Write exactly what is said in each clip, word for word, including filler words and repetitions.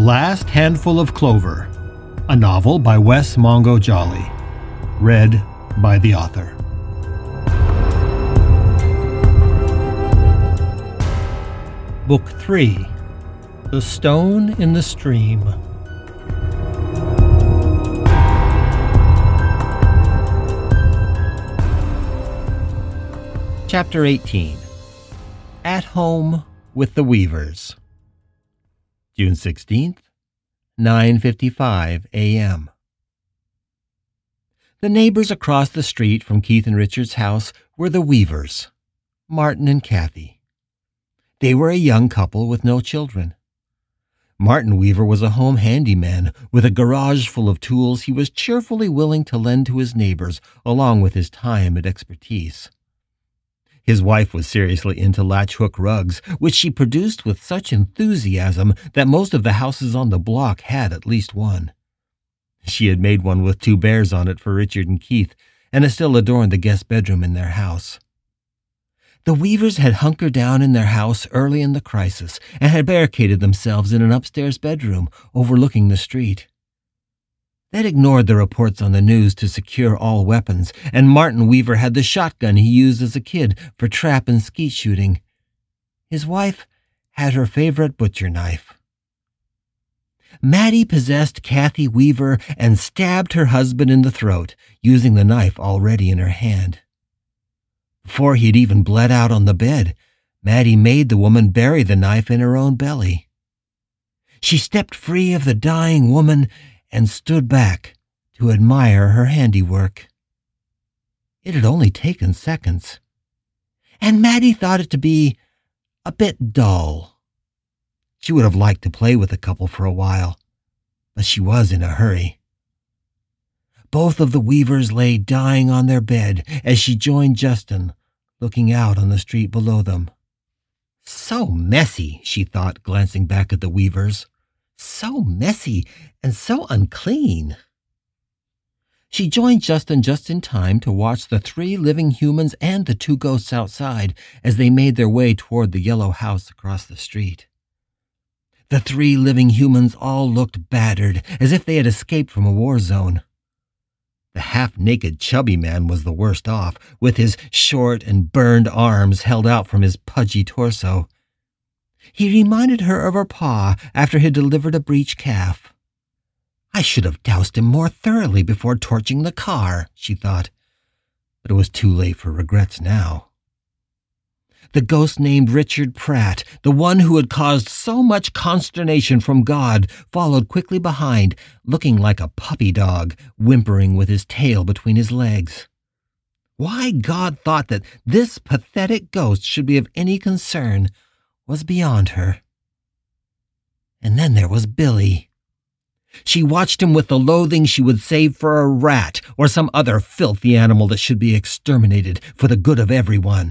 Last Handful of Clover, a novel by Wes Mongo Jolly, read by the author. Book three, The Stone in the Stream. Chapter eighteen, At Home with the Weavers. June sixteenth, nine fifty-five a.m. The neighbors across the street from Keith and Richard's house were the Weavers, Martin and Kathy. They were a young couple with no children. Martin Weaver was a home handyman with a garage full of tools he was cheerfully willing to lend to his neighbors along with his time and expertise. His wife was seriously into latch-hook rugs, which she produced with such enthusiasm that most of the houses on the block had at least one. She had made one with two bears on it for Richard and Keith, and it still adorned the guest bedroom in their house. The Weavers had hunkered down in their house early in the crisis and had barricaded themselves in an upstairs bedroom overlooking the street. They'd ignored the reports on the news to secure all weapons, and Martin Weaver had the shotgun he used as a kid for trap and skeet shooting. His wife had her favorite butcher knife. Maddie possessed Kathy Weaver and stabbed her husband in the throat, using the knife already in her hand. Before he had even bled out on the bed, Maddie made the woman bury the knife in her own belly. She stepped free of the dying woman and stood back to admire her handiwork. It had only taken seconds, and Maddie thought it to be a bit dull. She would have liked to play with the couple for a while, but she was in a hurry. Both of the Weavers lay dying on their bed as she joined Justin, looking out on the street below them. So messy, she thought, glancing back at the Weavers. So messy and so unclean. She joined Justin just in time to watch the three living humans and the two ghosts outside as they made their way toward the yellow house across the street. The three living humans all looked battered, as if they had escaped from a war zone. The half-naked chubby man was the worst off, with his short and burned arms held out from his pudgy torso. He reminded her of her pa after he delivered a breech calf. I should have doused him more thoroughly before torching the car, she thought, but it was too late for regrets now. The ghost named Richard Pratt, the one who had caused so much consternation from God, followed quickly behind, looking like a puppy dog, whimpering with his tail between his legs. Why God thought that this pathetic ghost should be of any concern was beyond her. And then there was Billy. She watched him with the loathing she would save for a rat or some other filthy animal that should be exterminated for the good of everyone.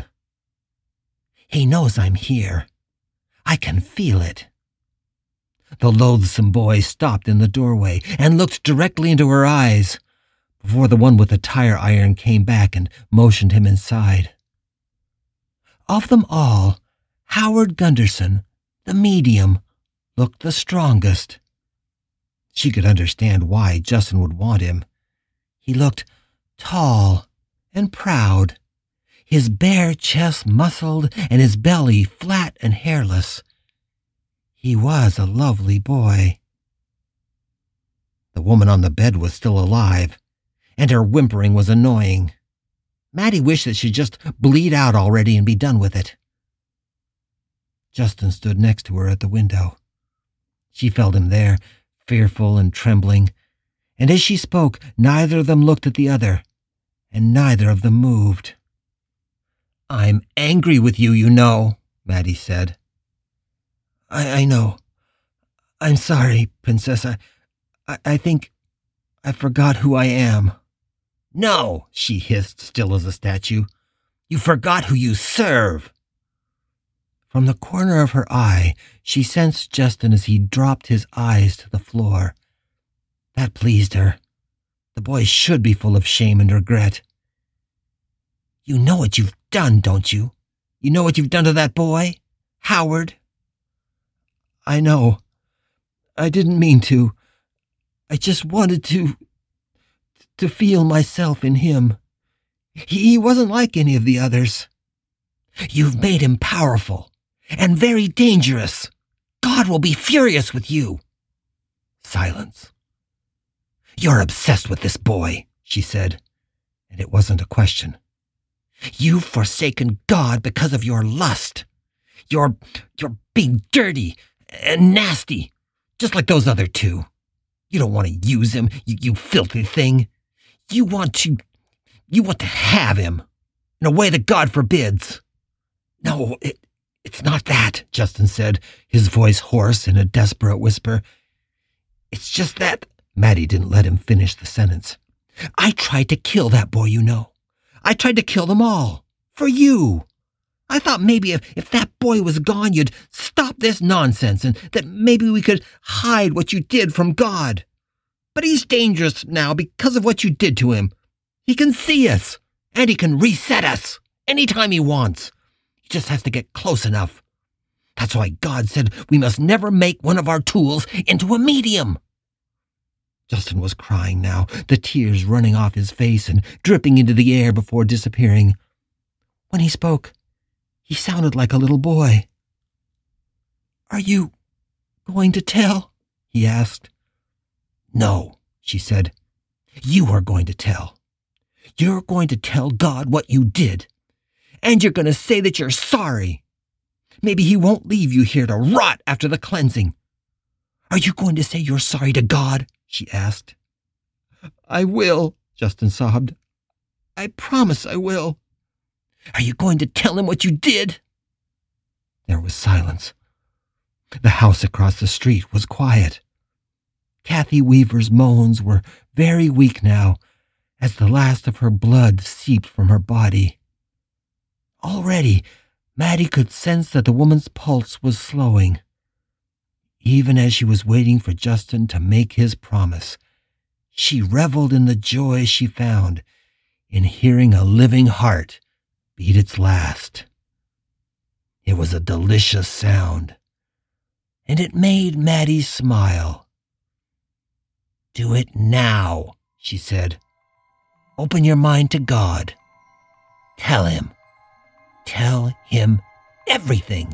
He knows I'm here. I can feel it. The loathsome boy stopped in the doorway and looked directly into her eyes before the one with the tire iron came back and motioned him inside. Of them all, Howard Gunderson, the medium, looked the strongest. She could understand why Justin would want him. He looked tall and proud, his bare chest muscled and his belly flat and hairless. He was a lovely boy. The woman on the bed was still alive, and her whimpering was annoying. Maddie wished that she'd just bleed out already and be done with it. Justin stood next to her at the window. She felt him there, fearful and trembling, and as she spoke, neither of them looked at the other, and neither of them moved. I'm angry with you, you know, Maddie said. I, I know. I'm sorry, Princess. I, I, I think I forgot who I am. No, she hissed, still as a statue. You forgot who you serve. From the corner of her eye, she sensed Justin as he dropped his eyes to the floor. That pleased her. The boy should be full of shame and regret. You know what you've done, don't you? You know what you've done to that boy? Howard? I know. I didn't mean to. I just wanted to... to feel myself in him. He wasn't like any of the others. You've made him powerful and very dangerous. God will be furious with you. Silence. You're obsessed with this boy, she said, and it wasn't a question. You've forsaken God because of your lust. You're, you're being dirty and nasty, just like those other two. You don't want to use him, you, you filthy thing. You want to, you want to have him in a way that God forbids. No, it, it's not that, Justin said, his voice hoarse in a desperate whisper. It's just that... Maddie didn't let him finish the sentence. I tried to kill that boy, you know. I tried to kill them all. For you. I thought maybe if, if that boy was gone, you'd stop this nonsense and that maybe we could hide what you did from God. But he's dangerous now because of what you did to him. He can see us, and he can reset us anytime he wants. He just has to get close enough. That's why God said we must never make one of our tools into a medium. Justin was crying now, the tears running off his face and dripping into the air before disappearing. When he spoke, he sounded like a little boy. Are you going to tell? He asked. No, she said. You are going to tell. You're going to tell God what you did. And you're going to say that you're sorry. Maybe he won't leave you here to rot after the cleansing. Are you going to say you're sorry to God? She asked. I will, Justin sobbed. I promise I will. Are you going to tell him what you did? There was silence. The house across the street was quiet. Kathy Weaver's moans were very weak now, as the last of her blood seeped from her body. Already, Maddie could sense that the woman's pulse was slowing. Even as she was waiting for Justin to make his promise, she reveled in the joy she found in hearing a living heart beat its last. It was a delicious sound, and it made Maddie smile. Do it now, she said. Open your mind to God. Tell him. Tell him everything.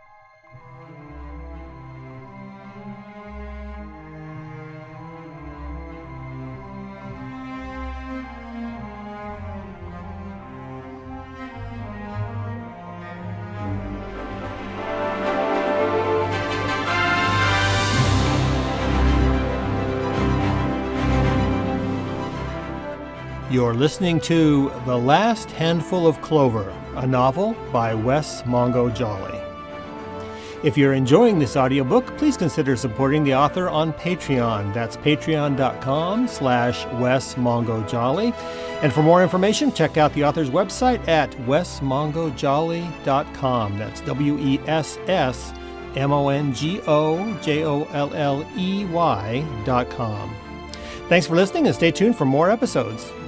You're listening to The Last Handful of Clover, a novel by Wes Mongo Jolley. If you're enjoying this audiobook, please consider supporting the author on Patreon. That's patreon.com slash Wes Mongo Jolley. And for more information, check out the author's website at wes mongo jolley dot com. That's W E S S M O N G O J O L L E Y dot com. Thanks for listening and stay tuned for more episodes.